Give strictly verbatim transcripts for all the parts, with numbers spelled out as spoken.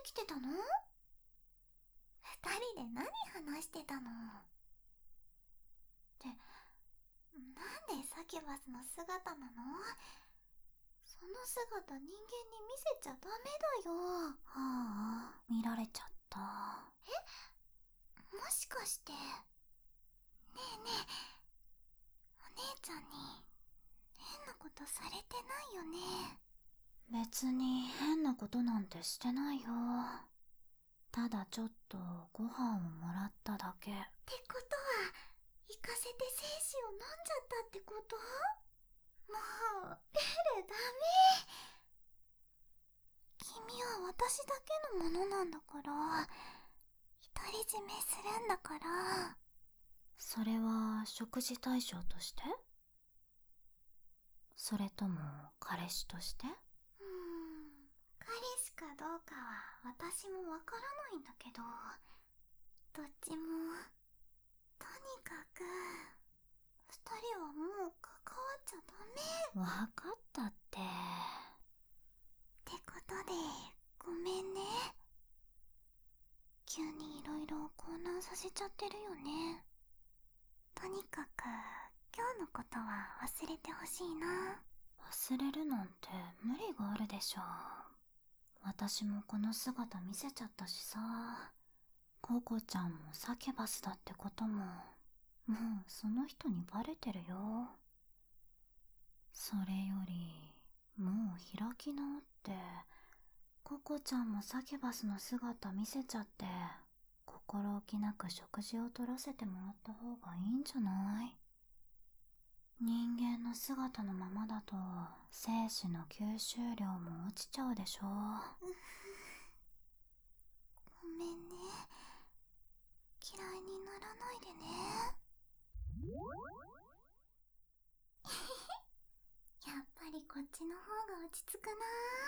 きてたの？二人で何話してたの？って、なんでサキュバスの姿なの？その姿人間に見せちゃダメだよ。はあ、見られちゃった。え？もしかして。ねえねえ、お姉ちゃんに変なことされてないよね？別に変なことなんてしてないよ。ただちょっとご飯をもらっただけ。ってことは、行かせて精子を飲んじゃったってこと？もう、ルルダメ。君は私だけのものなんだから、独り占めするんだから。それは食事対象として？それとも彼氏として？うーん、彼氏かどうかは私もわからないんだけど、どっちも。とにかく二人はもう関わっちゃダメ。わかったって。ってことでごめんね、急にいろいろ混乱させちゃってるよね。とにかく今日のことは忘れてほしいな。忘れるなんて無理があるでしょ。私もこの姿見せちゃったしさ。ココちゃんもサキュバスだってことももうその人にバレてるよ。それよりもう開き直ってココちゃんもサキュバスの姿見せちゃって、心置きなく食事を取らせてもらった方がいいんじゃない？人間の姿のままだと精子の吸収量も落ちちゃうでしょ。ごめんね、嫌いにならないでね。やっぱりこっちの方が落ち着くな。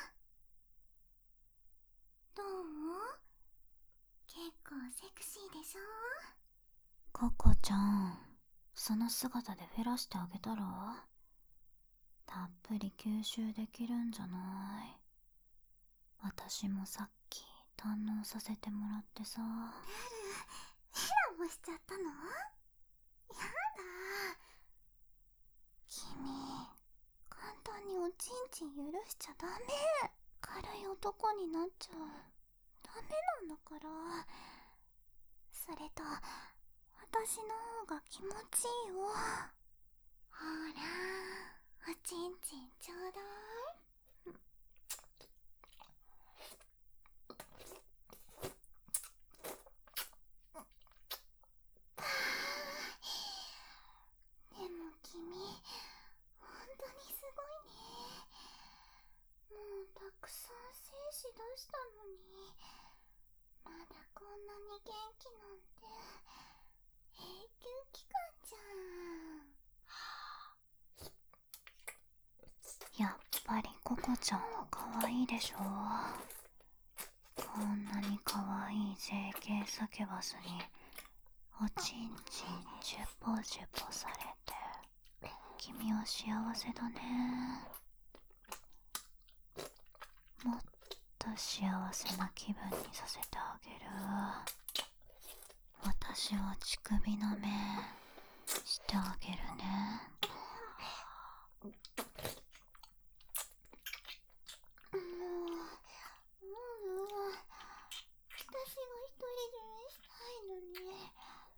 どう？結構セクシーでしょ？ココちゃん、その姿でフェラしてあげたら？たっぷり吸収できるんじゃない？私もさっき堪能させてもらってさ。ルル、フェラもしちゃったの？やだ。君、簡単におちんちん許しちゃダメ。軽い男になっちゃダメなんだから。それと私の方が気持ちいいよ。ほら、おちんちんちょうだい。でも君、本当にすごいね。もうたくさん精子出したのに、まだこんなに元気なんて永久期間じゃん。やっぱりココちゃんは可愛いでしょ。こんなに可愛い ジェーケー サキュバスにおちんちんジュポジュポされて、君は幸せだね。もっと幸せな気分にさせてあげる。私は乳首舐めしてあげるね。もう、もう、私が独り占めしたいのに。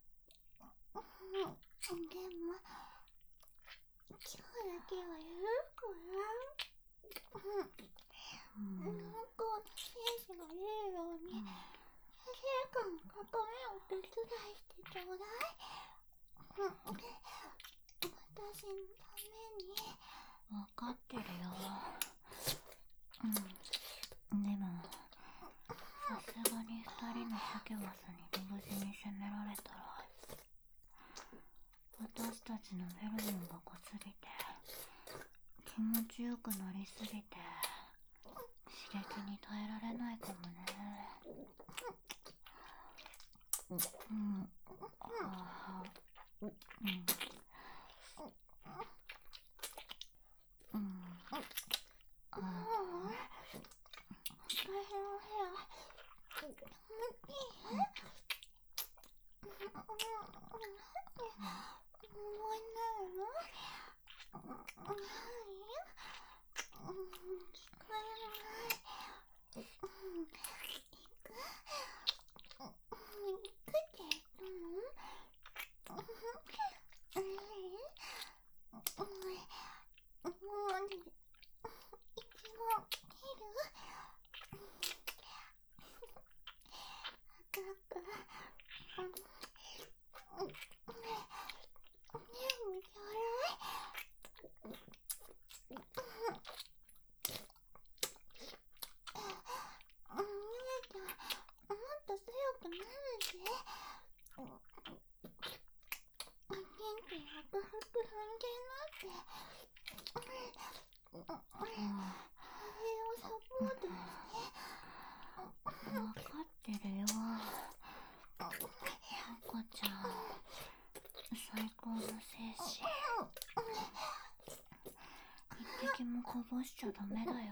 でも、今日だけは許すから。うん。なんか精子が出るように、先生君の固めをお手伝いしてちょうだい。私のために。わかってるよ。うん。でも、さすがに二人のサキュバスに同時に攻められたら、私たちのフェロモンが濃すぎて気持ちよくなりすぎて刺激に耐えられないかもね。うん。あー、うん。うん。あー、私の部屋こぼしちゃダメだよ。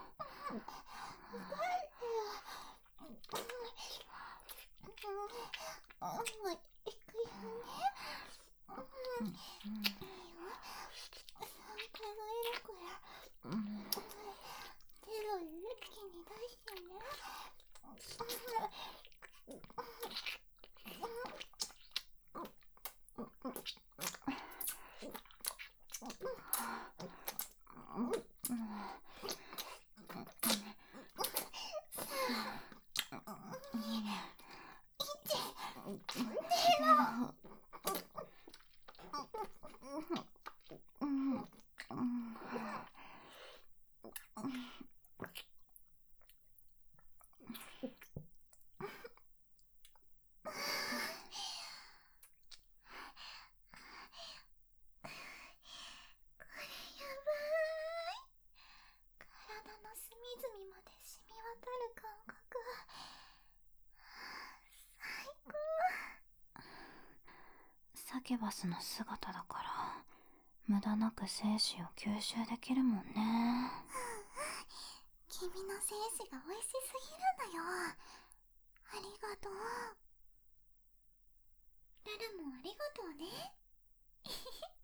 サキュバスの姿だから無駄なく精子を吸収できるもんね。うんうん、君の精子が美味しすぎるのよ。ありがとう。ルルもありがとうね。